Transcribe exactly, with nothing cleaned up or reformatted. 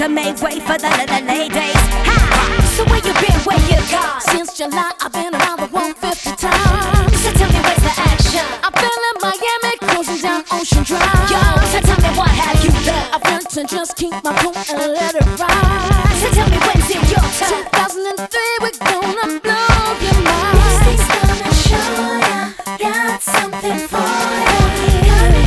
to make way for the little ladies. Ha! So where you been, where you gone? Since July, I've been around the world fifty times. So tell me where's the action? I've been in Miami, cruising down Ocean Drive. Yo, so tell me what have you done? I've learned to just keep my cool and let it